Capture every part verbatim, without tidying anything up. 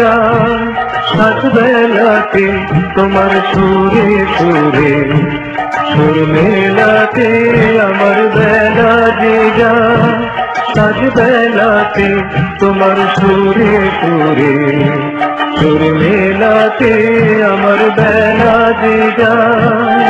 যায় সাত বেলাতে তোমার সুরে সুরে সুর মেলাতে আমার বেলা যে যায় সাত বেলাতে তোমার সুরে সুরে সুর মেলাতে আমার বেলা যে যায়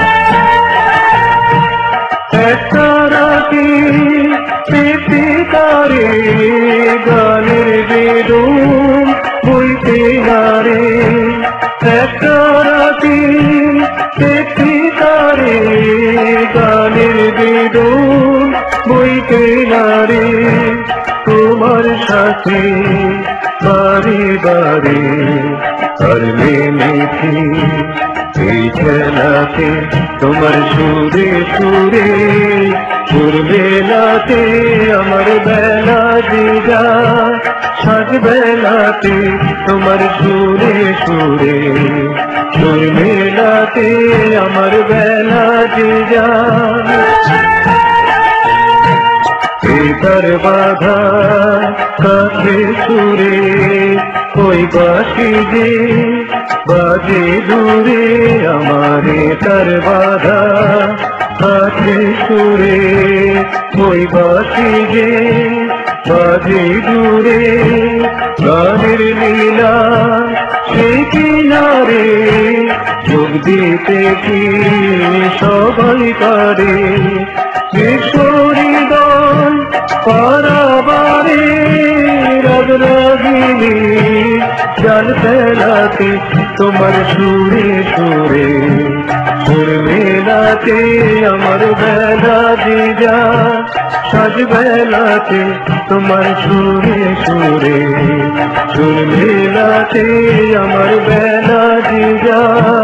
একটা রাতি পিতিকারে গানের বেদুম বইতে নারে একটা রাতি পিতিকারে গানের বেদুম বইতে নারে তোমার সাথে বারে বারে আর মেনেছি এই খেলাতে তোমার সুরে সুরে সুর বেলাতে আমার বেলা যে যায় সাত বেলাতে তোমার সুরে সুরে সুর মেলাতে আমার বেলা যে যায় তার বাধা কাছে সুরে ওই বাসি যে বাজে দূরে আমারে তার বাধা কাছে সুরে ওই বাসি যে বাজে দূরে গানের লীলা সে কিনারে যোগ দিতে কি সবাই পারে কিশোরীগণ পারাবারে রাগ রাগিনী জাল ফেলাতে তোমার সুরে সুরে সুর মেলাতে আমার বেলা যে যায় সাজ বেলাতে তোমার সুরে সুরে সুর মেলাতে আমার বেলা যে যায়।